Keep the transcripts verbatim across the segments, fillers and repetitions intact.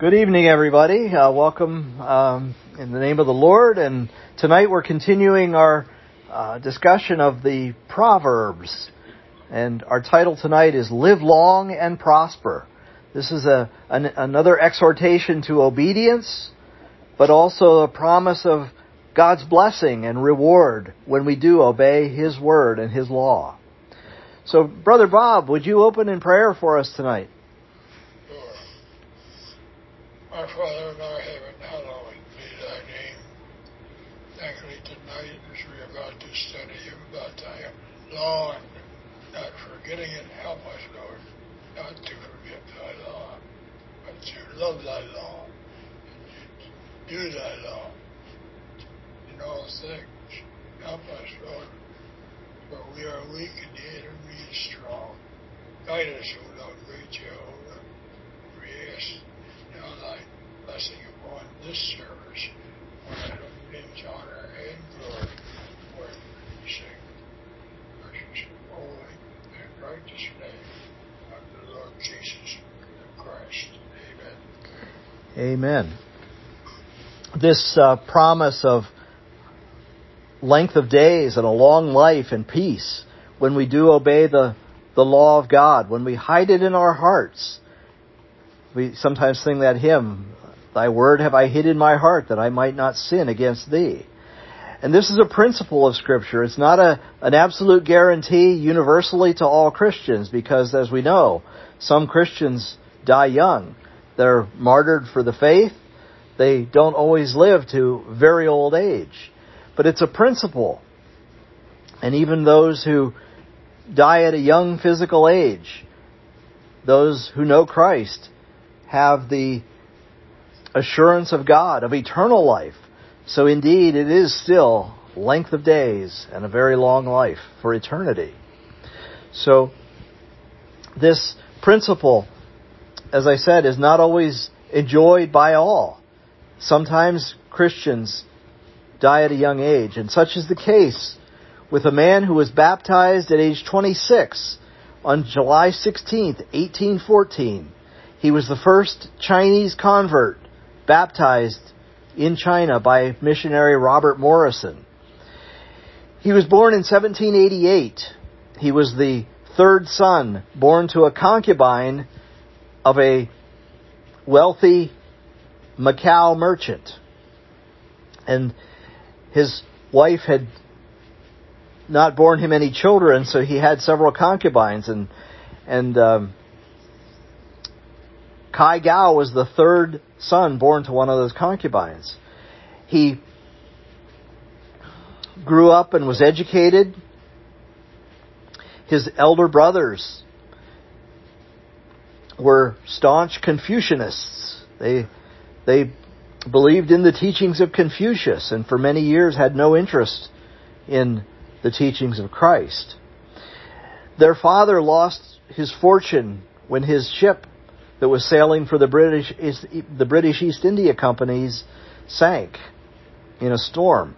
Good evening, everybody. Uh, welcome um, in the name of the Lord. And tonight we're continuing our uh, discussion of the Proverbs. And our title tonight is Live Long and Prosper. This is a an, another exhortation to obedience, but also a promise of God's blessing and reward when we do obey His word and His law. So, Brother Bob, would you open in prayer for us tonight? Our Father in our heaven, hallowed be thy name. Thankfully tonight as we are about to study about thy law and not forgetting it, help us, Lord, not to forget thy law, but to love thy law, and do thy law in all things. Help us, Lord, for we are weak and the enemy is strong. Guide us, O Lord, great Jehovah. We ask now thy blessing upon this service, for thy own name's honor and glory, for we sing precious, holy, and righteous name of the Lord Jesus Christ. Amen. Amen. This uh, promise of length of days and a long life and peace when we do obey the, the law of God, when we hide it in our hearts. We sometimes sing that hymn, Thy word have I hid in my heart that I might not sin against thee. And this is a principle of Scripture. It's not a, an absolute guarantee universally to all Christians because, as we know, some Christians die young. They're martyred for the faith. They don't always live to very old age. But it's a principle. And even those who die at a young physical age, those who know Christ, have the assurance of God, of eternal life. So indeed, it is still length of days and a very long life for eternity. So this principle, as I said, is not always enjoyed by all. Sometimes Christians die at a young age, and such is the case with a man who was baptized at age twenty-six on July sixteenth, eighteen fourteen. He was the first Chinese convert baptized in China by missionary Robert Morrison. He was born in seventeen eighty-eight. He was the third son born to a concubine of a wealthy Macau merchant. And his wife had not borne him any children, so he had several concubines. And and um, Kai Gao was the third son born to one of those concubines. He grew up and was educated. His elder brothers were staunch Confucianists. They they believed in the teachings of Confucius and for many years had no interest in the teachings of Christ. Their father lost his fortune when his ship that was sailing for the British the British East India Companies sank in a storm.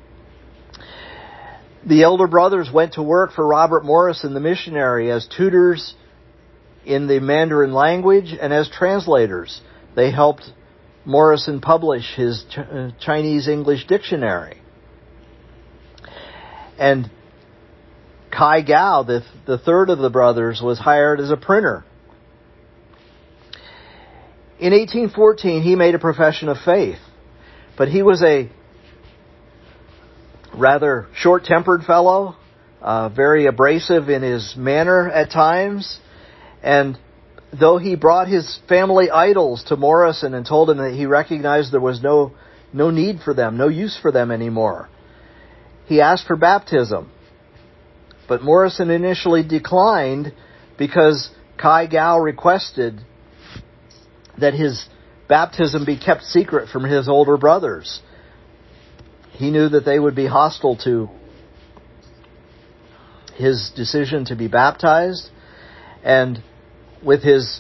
The elder brothers went to work for Robert Morrison, the missionary, as tutors in the Mandarin language and as translators. They helped Morrison publish his Ch- Chinese-English dictionary. And Kai Gao, the, the third of the brothers, was hired as a printer. In eighteen fourteen, he made a profession of faith, but he was a rather short-tempered fellow, uh, very abrasive in his manner at times, and though he brought his family idols to Morrison and told him that he recognized there was no no need for them, no use for them anymore, he asked for baptism. But Morrison initially declined because Kai Gao requested that his baptism be kept secret from his older brothers. He knew that they would be hostile to his decision to be baptized, and with his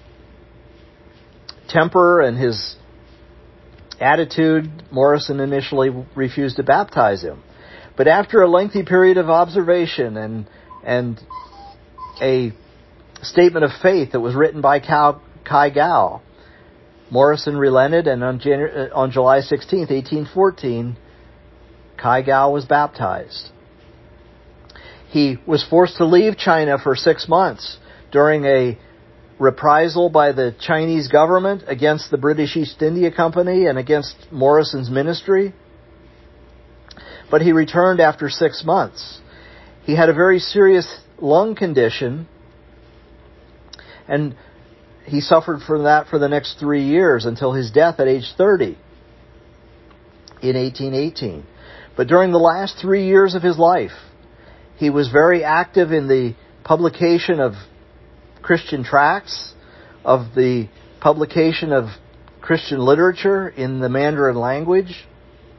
temper and his attitude, Morrison initially refused to baptize him. But after a lengthy period of observation and and a statement of faith that was written by Kai Gao, Morrison relented, and on, January, on July sixteenth, eighteen fourteen, Kai Gao was baptized. He was forced to leave China for six months during a reprisal by the Chinese government against the British East India Company and against Morrison's ministry. But he returned after six months. He had a very serious lung condition, and he suffered from that for the next three years until his death at age thirty in eighteen eighteen. But during the last three years of his life, he was very active in the publication of Christian tracts, of the publication of Christian literature in the Mandarin language.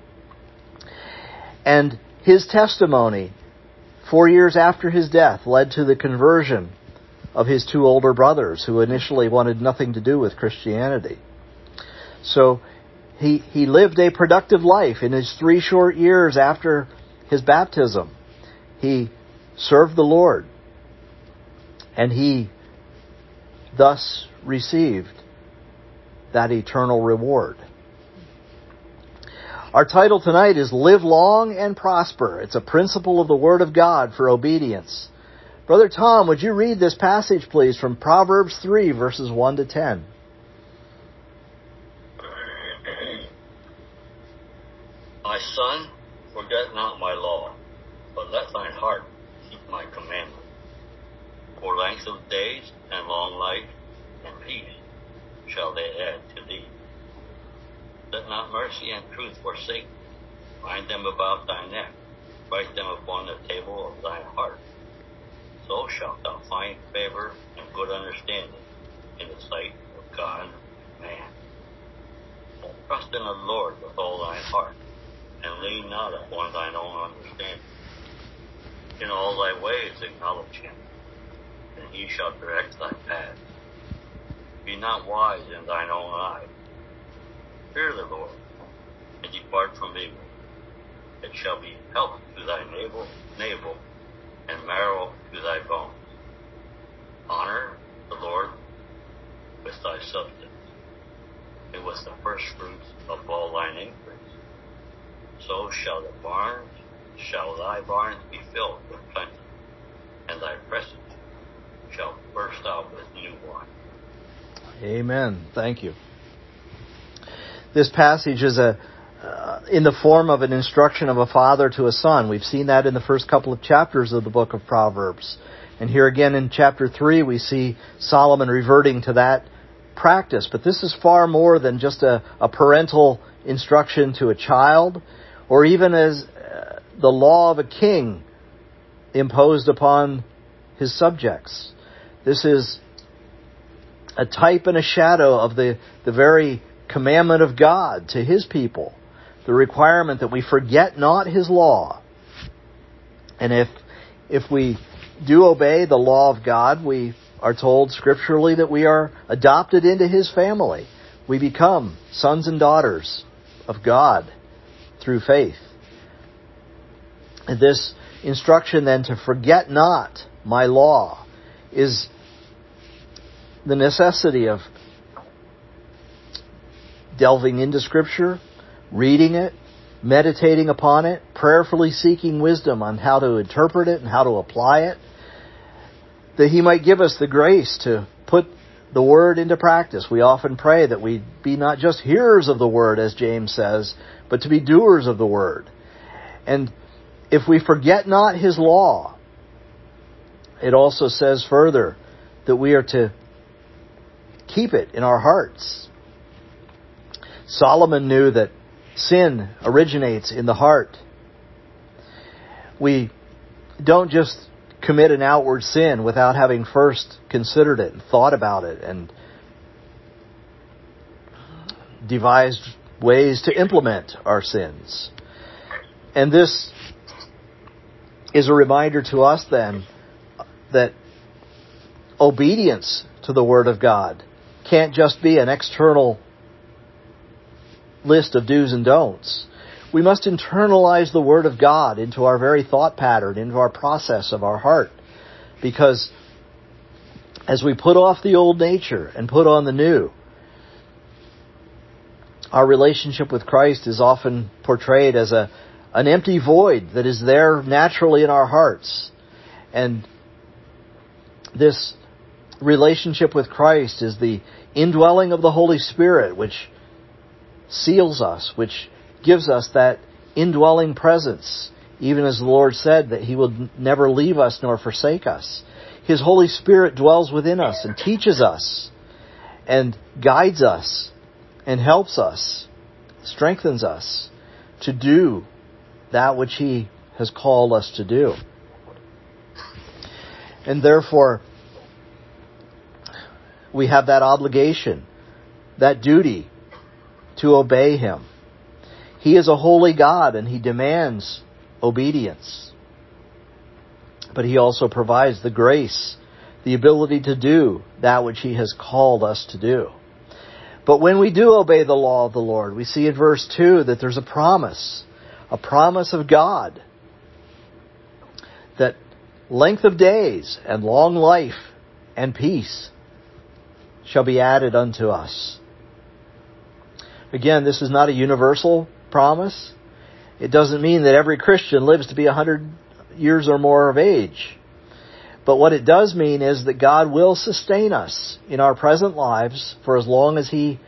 And his testimony, four years after his death, led to the conversion of his two older brothers, who initially wanted nothing to do with Christianity. So he he lived a productive life in his three short years after his baptism. He served the Lord, and he thus received that eternal reward. Our title tonight is Live Long and Prosper. It's a principle of the Word of God for obedience. Brother Tom, would you read this passage, please, from Proverbs three, verses one to ten? My son, forget not my law, but let thine heart keep my commandment. For length of days and long life and peace shall they add to thee. Let not mercy and truth forsake thee. Bind them about thy neck. Write them upon the table of thine heart. So shalt thou find favor and good understanding in the sight of God and man. Trust in the Lord with all thine heart, and lean not upon thine own understanding. In all thy ways acknowledge him, and he shall direct thy paths. Be not wise in thine own eyes. Fear the Lord, and depart from evil. It shall be health to thy navel, navel, and marrow to thy bones. Honor the Lord with thy substance, and with the first fruits of all thine increase. So shall the barns, shall thy barns be filled with plenty, and thy presses shall burst out with new wine. Amen. Thank you. This passage is a uh, in the form of an instruction of a father to a son. We've seen that in the first couple of chapters of the book of Proverbs. And here again in chapter three, we see Solomon reverting to that practice. But this is far more than just a, a parental instruction to a child, or even as uh, the law of a king imposed upon his subjects. This is a type and a shadow of the, the very commandment of God to his people, the requirement that we forget not his law. And if if we do obey the law of God, we are told scripturally that we are adopted into his family. We become sons and daughters of God through faith. And this instruction then to forget not my law is the necessity of delving into Scripture, reading it, meditating upon it, prayerfully seeking wisdom on how to interpret it and how to apply it, that he might give us the grace to put the Word into practice. We often pray that we be not just hearers of the Word, as James says, but to be doers of the Word. And if we forget not his law, it also says further that we are to keep it in our hearts. Solomon knew that sin originates in the heart. We don't just commit an outward sin without having first considered it and thought about it and devised ways to implement our sins. And this is a reminder to us then that obedience to the Word of God can't just be an external list of do's and don'ts. We must internalize the Word of God into our very thought pattern, into our process of our heart. Because as we put off the old nature and put on the new, our relationship with Christ is often portrayed as a an empty void that is there naturally in our hearts. And this relationship with Christ is the indwelling of the Holy Spirit, which seals us, which gives us that indwelling presence, even as the Lord said that He will never leave us nor forsake us. His Holy Spirit dwells within us and teaches us and guides us and helps us, strengthens us to do that which He has called us to do. And therefore, we have that obligation, that duty to obey Him. He is a holy God and He demands obedience. But He also provides the grace, the ability to do that which He has called us to do. But when we do obey the law of the Lord, we see in verse two that there's a promise, a promise of God, that length of days and long life and peace shall be added unto us. Again, this is not a universal promise. It doesn't mean that every Christian lives to be a hundred years or more of age. But what it does mean is that God will sustain us in our present lives for as long as He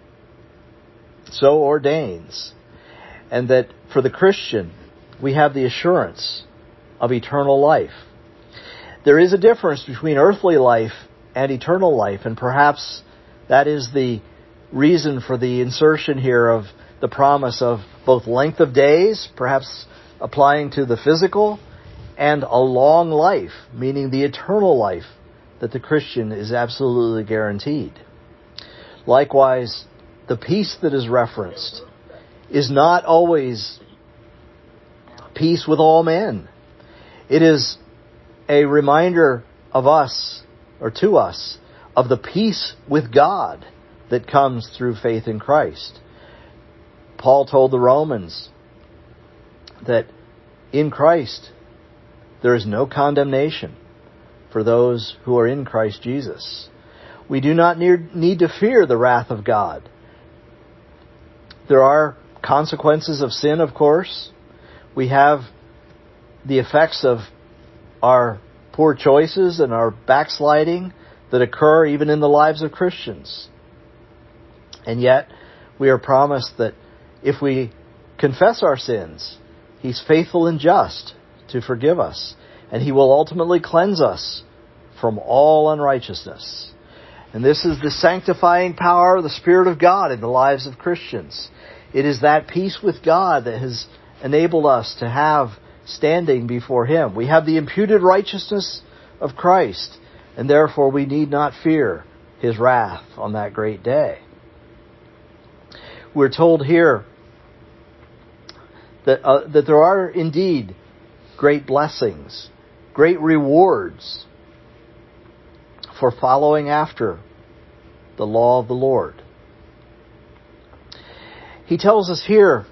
so ordains. And that for the Christian, we have the assurance of eternal life. There is a difference between earthly life and eternal life, and perhaps that is the reason for the insertion here of the promise of both length of days, perhaps applying to the physical, and a long life, meaning the eternal life that the Christian is absolutely guaranteed. Likewise, the peace that is referenced is not always peace with all men. It is a reminder of us, or to us, of the peace with God that comes through faith in Christ. Paul told the Romans that in Christ there is no condemnation for those who are in Christ Jesus. We do not need to fear the wrath of God. There are consequences of sin, of course. We have the effects of our poor choices and our backsliding that occur even in the lives of Christians. And yet, we are promised that if we confess our sins, He's faithful and just to forgive us, and He will ultimately cleanse us from all unrighteousness. And this is the sanctifying power of the Spirit of God in the lives of Christians. It is that peace with God that has enabled us to have standing before Him. We have the imputed righteousness of Christ, and therefore we need not fear His wrath on that great day. We're told here that uh, that there are indeed great blessings, great rewards for following after the law of the Lord. He tells us here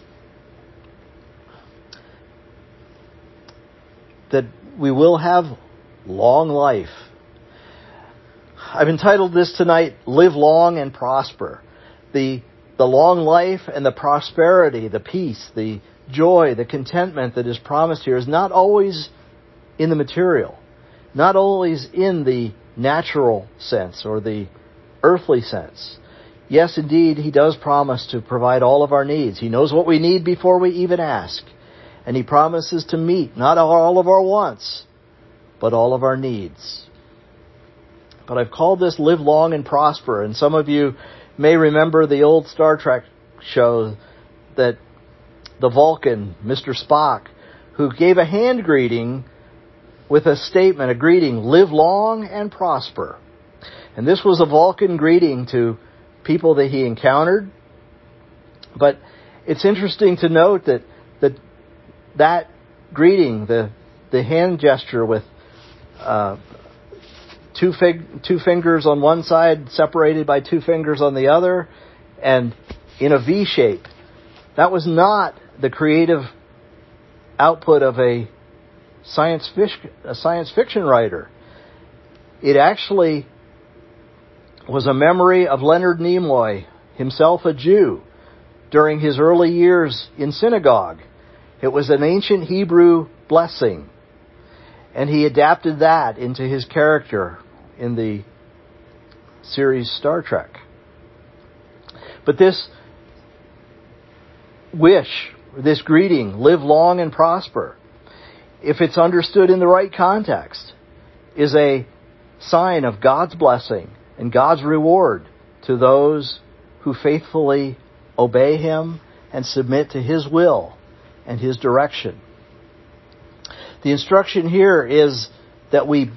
that we will have long life. I've entitled this tonight, Live Long and Prosper. The, the long life and the prosperity, the peace, the joy, the contentment that is promised here is not always in the material, not always in the natural sense or the earthly sense. Yes, indeed, He does promise to provide all of our needs. He knows what we need before we even ask. And He promises to meet not all of our wants, but all of our needs. But I've called this Live Long and Prosper. And some of you may remember the old Star Trek show that the Vulcan, Mister Spock, who gave a hand greeting with a statement, a greeting, live long and prosper. And this was a Vulcan greeting to people that he encountered. But it's interesting to note that that, that greeting, the, the hand gesture with uh, two, fig, two fingers on one side separated by two fingers on the other and in a V shape, that was not the creative output of a science fiction, a science fiction writer. It actually was a memory of Leonard Nimoy, himself a Jew, during his early years in synagogue, it was an ancient Hebrew blessing. And he adapted that into his character in the series Star Trek. But this wish, this greeting, live long and prosper, if it's understood in the right context, is a sign of God's blessing and God's reward to those who faithfully obey Him and submit to His will and His direction. The instruction here is that we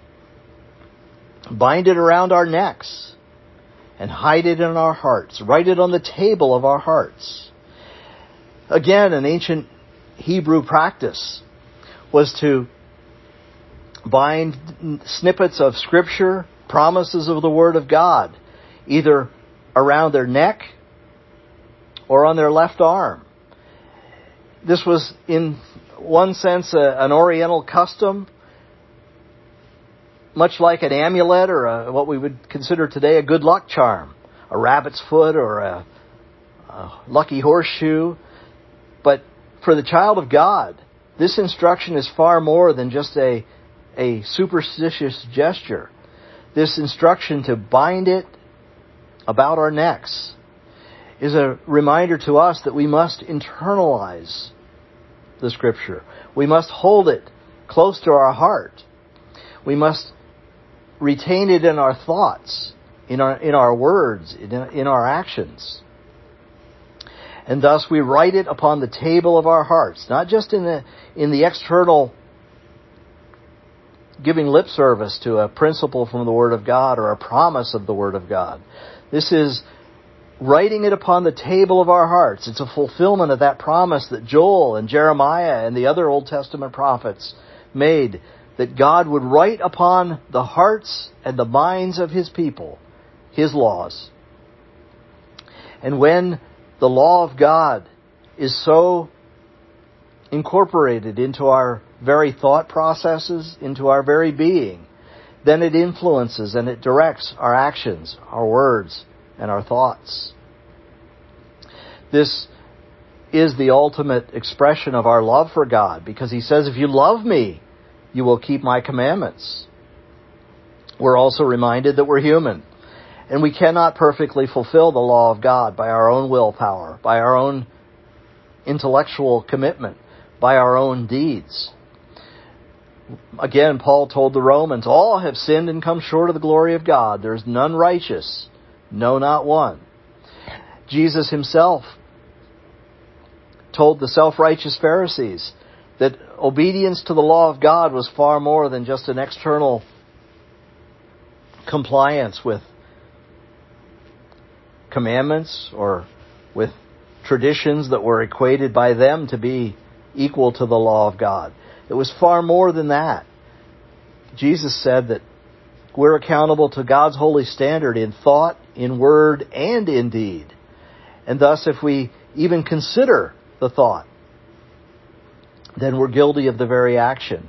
bind it around our necks and hide it in our hearts, write it on the table of our hearts. Again, an ancient Hebrew practice was to bind snippets of Scripture, promises of the Word of God, either around their neck or on their left arm. This was, in one sense, a, an Oriental custom, much like an amulet or a, what we would consider today a good luck charm, a rabbit's foot or a, a lucky horseshoe. But for the child of God, this instruction is far more than just a, a superstitious gesture. This instruction to bind it about our necks is a reminder to us that we must internalize the Scripture. We must hold it close to our heart. We must retain it in our thoughts, in our in our words, in, in our actions. And thus we write it upon the table of our hearts, not just in the in the external giving lip service to a principle from the Word of God or a promise of the Word of God. This is writing it upon the table of our hearts. It's a fulfillment of that promise that Joel and Jeremiah and the other Old Testament prophets made, that God would write upon the hearts and the minds of His people His laws. And when the law of God is so incorporated into our very thought processes, into our very being, then it influences and it directs our actions, our words, and our thoughts. This is the ultimate expression of our love for God, because He says, if you love me, you will keep my commandments. We're also reminded that we're human, and we cannot perfectly fulfill the law of God by our own willpower, by our own intellectual commitment, by our own deeds. Again, Paul told the Romans, all have sinned and come short of the glory of God. There is none righteous, no, not one. Jesus Himself told the self-righteous Pharisees that obedience to the law of God was far more than just an external compliance with commandments or with traditions that were equated by them to be equal to the law of God. It was far more than that. Jesus said that we're accountable to God's holy standard in thought, in word, and in deed. And thus, if we even consider the thought, then we're guilty of the very action.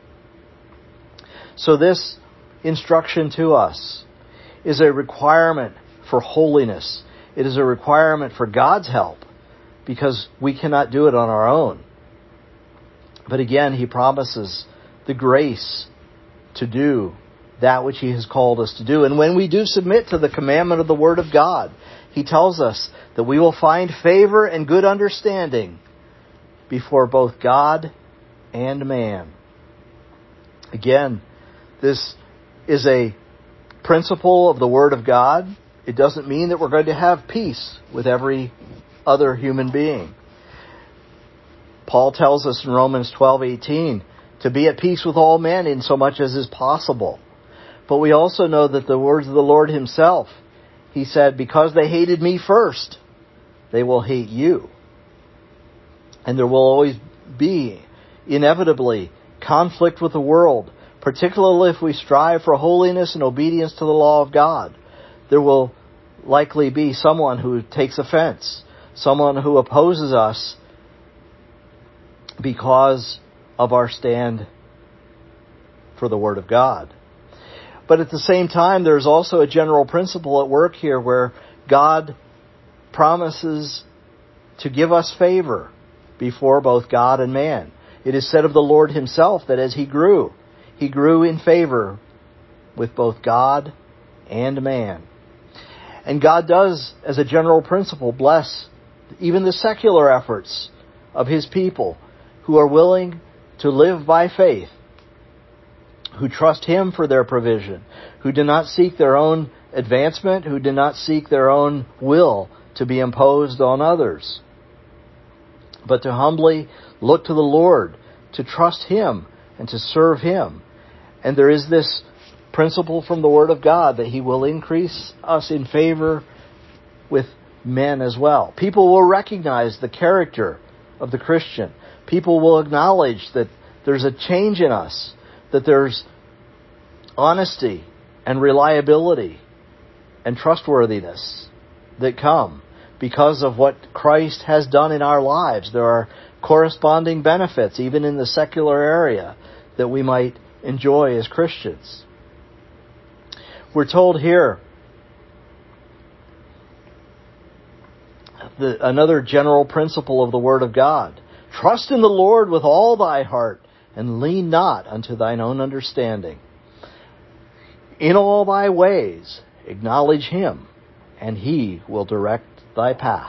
So this instruction to us is a requirement for holiness. It is a requirement for God's help, because we cannot do it on our own. But again, He promises the grace to do that which He has called us to do. And when we do submit to the commandment of the Word of God, He tells us that we will find favor and good understanding before both God and man. Again, this is a principle of the Word of God. It doesn't mean that we're going to have peace with every other human being. Paul tells us in Romans twelve eighteen to be at peace with all men in so much as is possible. But we also know that the words of the Lord Himself, He said, because they hated me first, they will hate you. And there will always be, inevitably, conflict with the world, particularly if we strive for holiness and obedience to the law of God. There will likely be someone who takes offense, someone who opposes us because of our stand for the Word of God. But at the same time, there's also a general principle at work here where God promises to give us favor before both God and man. It is said of the Lord himself that as he grew, he grew in favor with both God and man. And God does, as a general principle, bless even the secular efforts of his people who are willing to live by faith, who trust him for their provision, who do not seek their own advancement, who do not seek their own will to be imposed on others, but to humbly look to the Lord, to trust him and to serve him. And there is this principle from the Word of God that he will increase us in favor with men as well. People will recognize the character of the Christian. People will acknowledge that there's a change in us, that there's honesty and reliability and trustworthiness that come because of what Christ has done in our lives. There are corresponding benefits, even in the secular area, that we might enjoy as Christians. We're told here the, another general principle of the Word of God. Trust in the Lord with all thy heart, and lean not unto thine own understanding. In all thy ways acknowledge him, and he will direct thy path.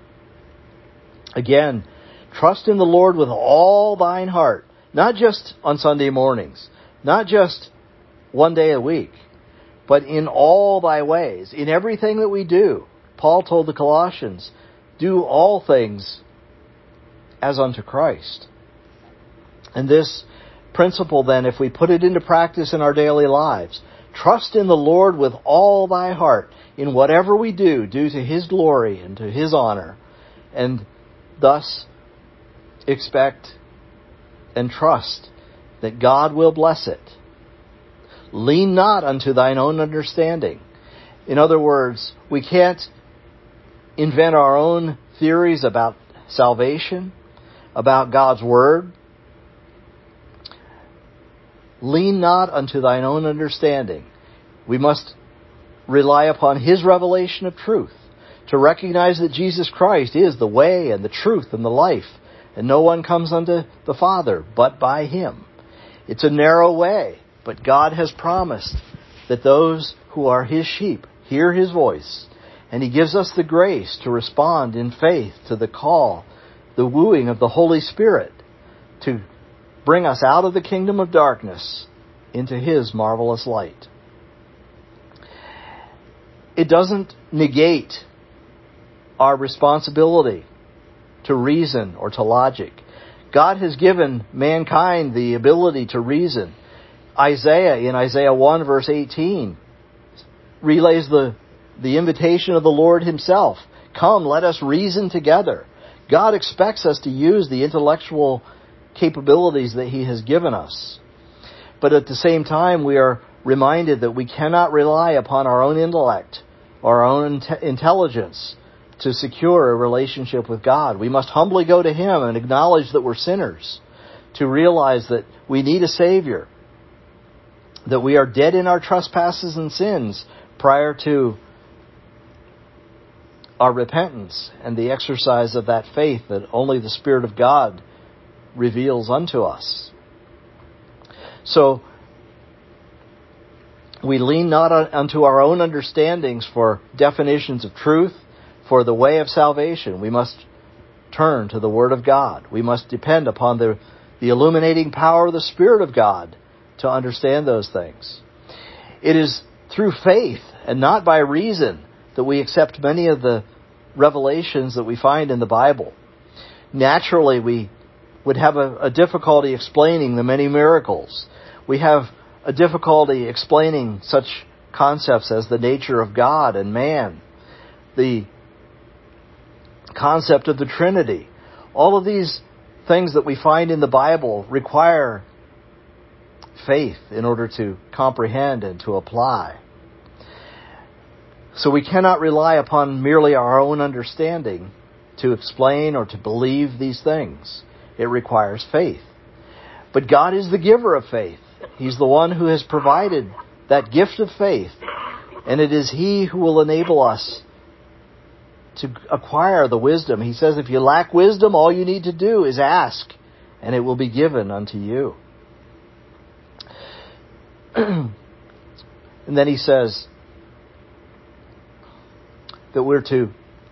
Again, trust in the Lord with all thine heart, not just on Sunday mornings, not just one day a week, but in all thy ways, in everything that we do. Paul told the Colossians, do all things as unto Christ. And this principle then, if we put it into practice in our daily lives, trust in the Lord with all thy heart. In whatever we do, do to his glory and to his honor. And thus expect and trust that God will bless it. Lean not unto thine own understanding. In other words, we can't invent our own theories about salvation, about God's Word. Lean not unto thine own understanding. We must rely upon his revelation of truth, to recognize that Jesus Christ is the way and the truth and the life, and no one comes unto the Father but by him. It's a narrow way, but God has promised that those who are his sheep hear his voice, and he gives us the grace to respond in faith to the call, the wooing of the Holy Spirit, to bring us out of the kingdom of darkness into his marvelous light. It doesn't negate our responsibility to reason or to logic. God has given mankind the ability to reason. Isaiah, in Isaiah one verse eighteen, relays the, the invitation of the Lord himself. Come, let us reason together. God expects us to use the intellectual capabilities that he has given us. But at the same time, we are reminded that we cannot rely upon our own intellect or our own te- intelligence to secure a relationship with God. We must humbly go to him and acknowledge that we're sinners, to realize that we need a Savior, that we are dead in our trespasses and sins prior to our repentance and the exercise of that faith that only the Spirit of God reveals unto us. So, we lean not unto our own understandings for definitions of truth, for the way of salvation. We must turn to the Word of God. We must depend upon the, the illuminating power of the Spirit of God to understand those things. It is through faith and not by reason that we accept many of the revelations that we find in the Bible. Naturally, we would have a, a difficulty explaining the many miracles. We have a difficulty explaining such concepts as the nature of God and man, the concept of the Trinity. All of these things that we find in the Bible require faith in order to comprehend and to apply. So we cannot rely upon merely our own understanding to explain or to believe these things. It requires faith. But God is the giver of faith. He's the one who has provided that gift of faith. And it is he who will enable us to acquire the wisdom. He says, if you lack wisdom, all you need to do is ask, and it will be given unto you. And then he says that we're to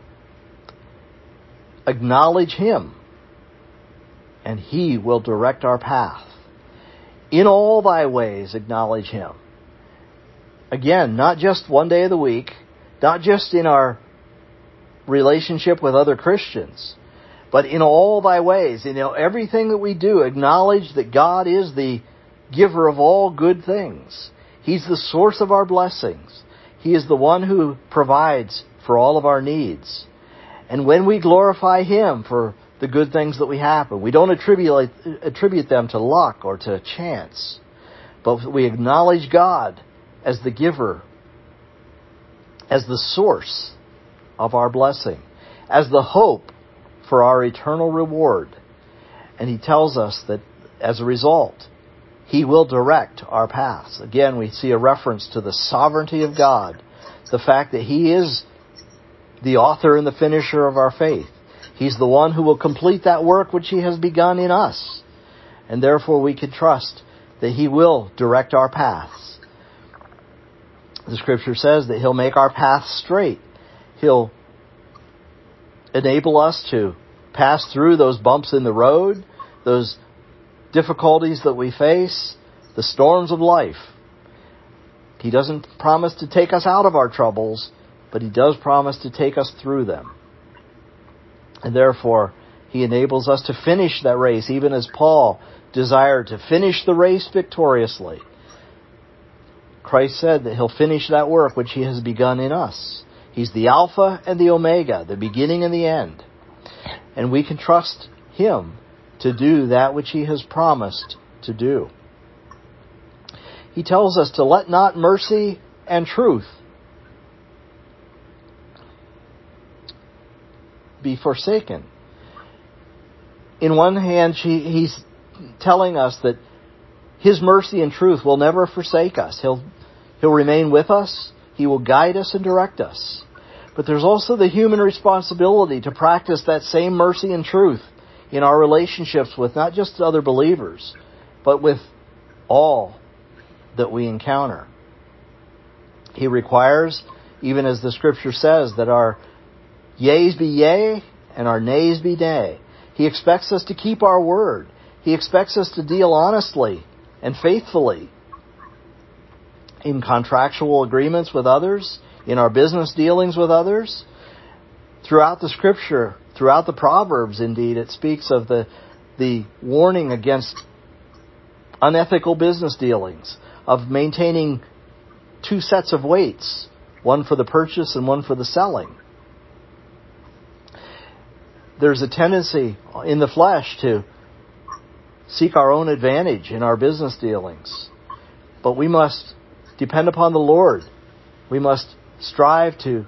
acknowledge Him, and He will direct our path. In all thy ways acknowledge Him. Again, not just one day of the week, not just in our relationship with other Christians, but in all thy ways, in everything that we do, acknowledge that God is the giver of all good things. He's the source of our blessings. He is the one who provides for all of our needs. And when we glorify Him for the good things that we happen, we don't attribute, attribute them to luck or to chance, but we acknowledge God as the giver, as the source of our blessing, as the hope for our eternal reward. And He tells us that as a result, He will direct our paths. Again, we see a reference to the sovereignty of God, the fact that He is the author and the finisher of our faith. He's the one who will complete that work which He has begun in us. And therefore we can trust that He will direct our paths. The Scripture says that He'll make our paths straight. He'll enable us to pass through those bumps in the road, those difficulties that we face, the storms of life. He doesn't promise to take us out of our troubles, but He does promise to take us through them. And therefore, He enables us to finish that race, even as Paul desired to finish the race victoriously. Christ said that He'll finish that work which He has begun in us. He's the Alpha and the Omega, the beginning and the end. And we can trust Him to do that which He has promised to do. He tells us to let not mercy and truth be forsaken. In one hand, He's telling us that His mercy and truth will never forsake us. He'll, he'll remain with us. He will guide us and direct us. But there's also the human responsibility to practice that same mercy and truth in our relationships with not just other believers, but with all that we encounter. He requires, even as the Scripture says, that our yeas be yea and our nays be nay. He expects us to keep our word. He expects us to deal honestly and faithfully in contractual agreements with others, in our business dealings with others. Throughout the Scripture, throughout the Proverbs, indeed, it speaks of the, the warning against unethical business dealings, of maintaining two sets of weights, one for the purchase and one for the selling. There's a tendency in the flesh to seek our own advantage in our business dealings. But we must depend upon the Lord. We must strive to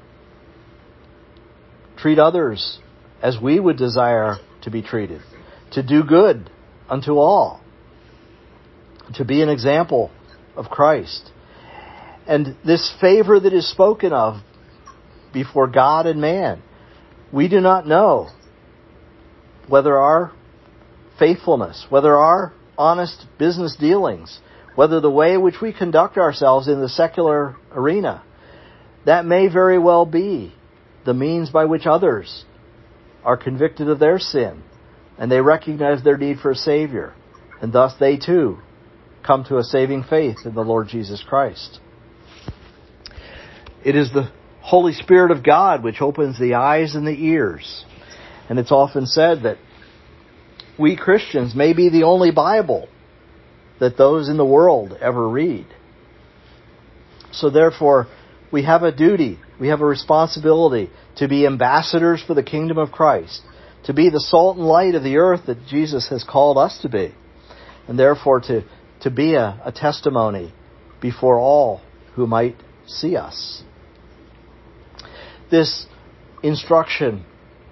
treat others as we would desire to be treated, to do good unto all, to be an example of Christ. And this favor that is spoken of before God and man, we do not know whether our faithfulness, whether our honest business dealings, whether the way in which we conduct ourselves in the secular arena, that may very well be the means by which others are convicted of their sin, and they recognize their need for a Savior, and thus they too come to a saving faith in the Lord Jesus Christ. It is the Holy Spirit of God which opens the eyes and the ears. And it's often said that we Christians may be the only Bible that those in the world ever read. So therefore, we have a duty, we have a responsibility to be ambassadors for the kingdom of Christ, to be the salt and light of the earth that Jesus has called us to be, and therefore to, to be a, a testimony before all who might see us. This instruction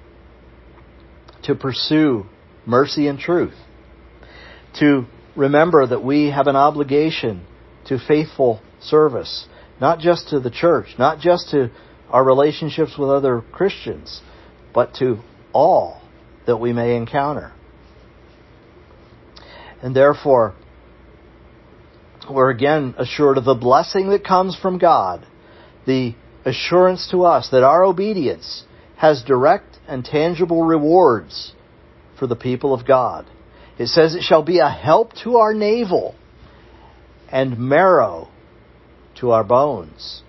to pursue mercy and truth, to remember that we have an obligation to faithful service, not just to the church, not just to our relationships with other Christians, but to all that we may encounter. And therefore, we're again assured of the blessing that comes from God, the assurance to us that our obedience has direct and tangible rewards for the people of God. It says it shall be a help to our navel and marrow to our bones.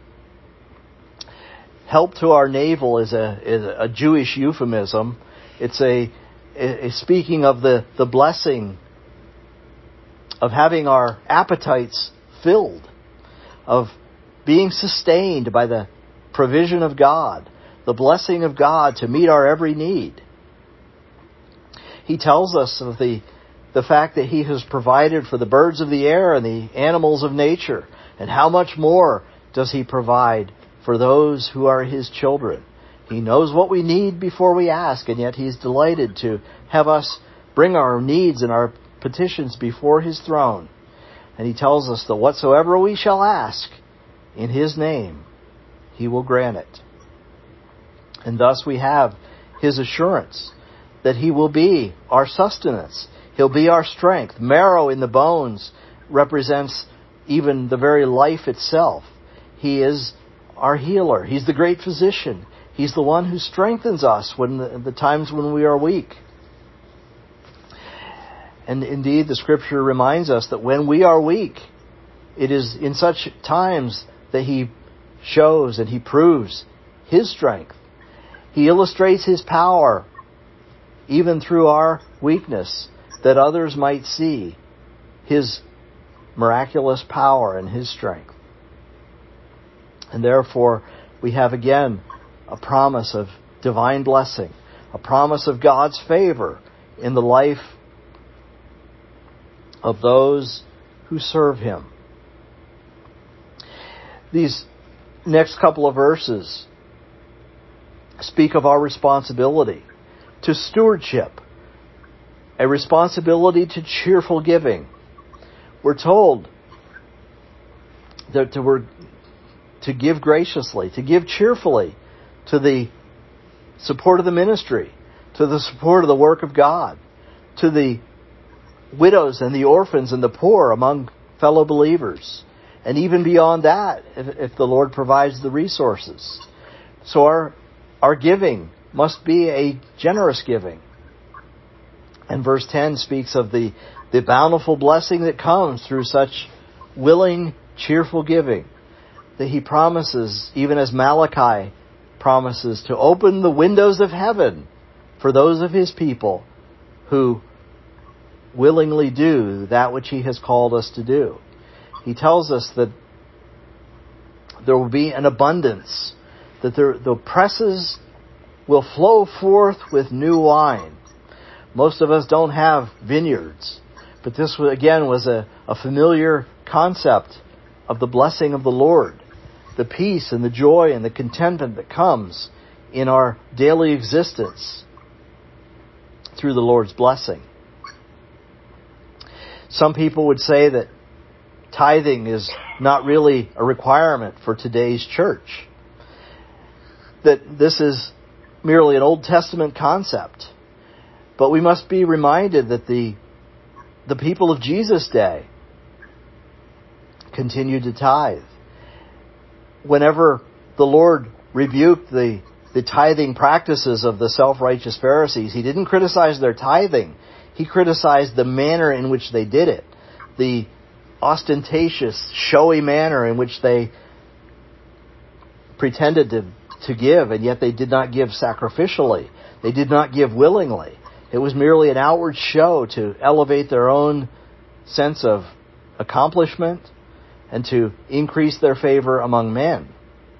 Help to our navel is a, is a Jewish euphemism. It's a, a speaking of the, the blessing of having our appetites filled, of being sustained by the provision of God, the blessing of God to meet our every need. He tells us of the, the fact that He has provided for the birds of the air and the animals of nature, and how much more does He provide for those who are His children. He knows what we need before we ask, and yet He's delighted to have us bring our needs and our petitions before His throne. And He tells us that whatsoever we shall ask in His name, He will grant it. And thus we have His assurance that He will be our sustenance. He'll be our strength. Marrow in the bones represents even the very life itself. He is our healer. He's the great physician. He's the one who strengthens us when the, the times when we are weak. And indeed, the Scripture reminds us that when we are weak, it is in such times that He shows and He proves His strength. He illustrates His power, even through our weakness, that others might see His miraculous power and His strength. And therefore, we have again a promise of divine blessing, a promise of God's favor in the life of those who serve Him. These next couple of verses speak of our responsibility to stewardship, a responsibility to cheerful giving. We're told that to, we're, to give graciously, to give cheerfully to the support of the ministry, to the support of the work of God, to the widows and the orphans and the poor among fellow believers, and even beyond that, if, if the Lord provides the resources. So our our giving must be a generous giving. And verse ten speaks of the, the bountiful blessing that comes through such willing, cheerful giving, that He promises, even as Malachi promises, to open the windows of heaven for those of His people who willingly do that which He has called us to do. He tells us that there will be an abundance, that there, the presses will flow forth with new wine. Most of us don't have vineyards, but this again was a, a familiar concept of the blessing of the Lord, the peace and the joy and the contentment that comes in our daily existence through the Lord's blessing. Some people would say that tithing is not really a requirement for today's church, that this is merely an Old Testament concept. But we must be reminded that the the people of Jesus' day continued to tithe. Whenever the Lord rebuked the, the tithing practices of the self-righteous Pharisees, He didn't criticize their tithing. He criticized the manner in which they did it, the ostentatious, showy manner in which they pretended to, to give, and yet they did not give sacrificially. They did not give willingly. It was merely an outward show to elevate their own sense of accomplishment and to increase their favor among men.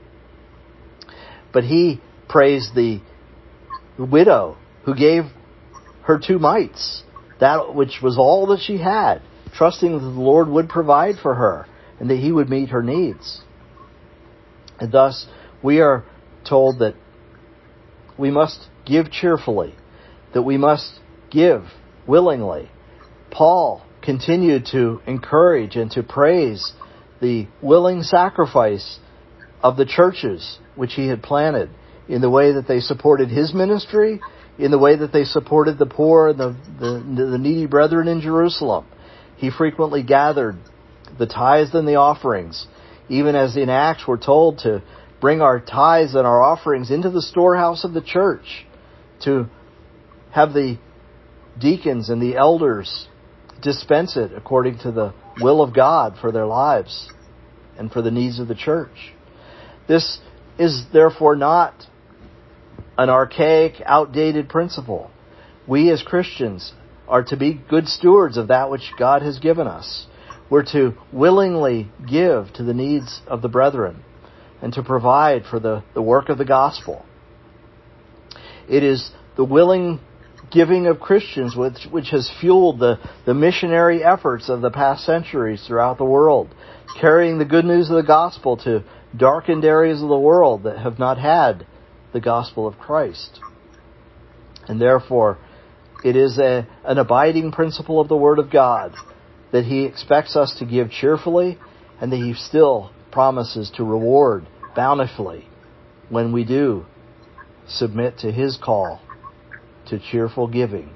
But He praised the widow who gave her two mites, that which was all that she had, trusting that the Lord would provide for her and that He would meet her needs. And thus, we are told that we must give cheerfully, that we must give willingly. Paul continued to encourage and to praise the willing sacrifice of the churches which he had planted, in the way that they supported his ministry, in the way that they supported the poor and the, the, the needy brethren in Jerusalem. He frequently gathered the tithes and the offerings, even as in Acts we're told to bring our tithes and our offerings into the storehouse of the church, to have the deacons and the elders dispense it according to the will of God for their lives and for the needs of the church. This is therefore not an archaic, outdated principle. We as Christians are to be good stewards of that which God has given us. We're to willingly give to the needs of the brethren and to provide for the, the work of the gospel. It is the willing giving of Christians which, which has fueled the, the missionary efforts of the past centuries throughout the world, carrying the good news of the gospel to darkened areas of the world that have not had the gospel of Christ. And therefore, it is a, an abiding principle of the Word of God that He expects us to give cheerfully, and that He still promises to reward bountifully when we do submit to His call to cheerful giving.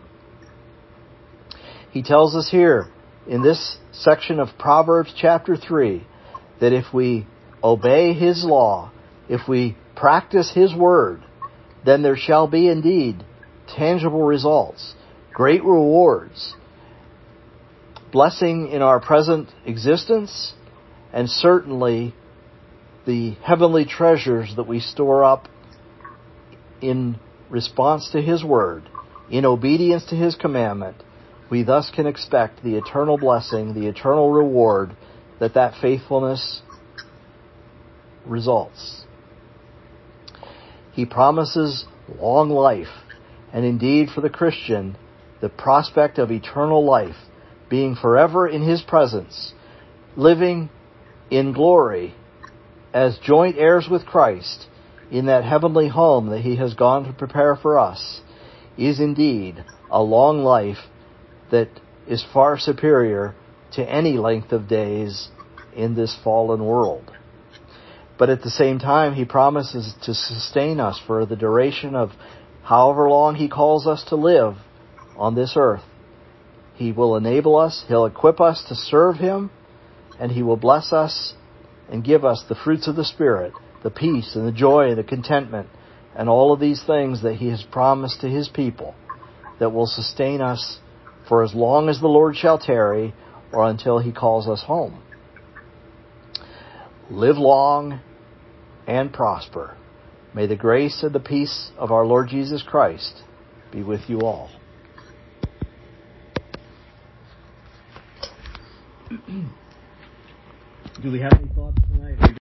He tells us here in this section of Proverbs chapter three that if we obey His law, if we practice His word, then there shall be indeed tangible results, great rewards, blessing in our present existence, and certainly the heavenly treasures that we store up in response to His word, in obedience to His commandment. We thus can expect the eternal blessing, the eternal reward that that faithfulness results. He promises long life, and indeed for the Christian, the prospect of eternal life, being forever in His presence, living in glory as joint heirs with Christ in that heavenly home that He has gone to prepare for us, is indeed a long life that is far superior to any length of days in this fallen world. But at the same time, He promises to sustain us for the duration of however long He calls us to live on this earth. He will enable us, He'll equip us to serve Him, and He will bless us and give us the fruits of the Spirit, the peace and the joy and the contentment, and all of these things that He has promised to His people that will sustain us for as long as the Lord shall tarry, or until He calls us home. Live long and prosper. May the grace and the peace of our Lord Jesus Christ be with you all. Do we have any thoughts tonight?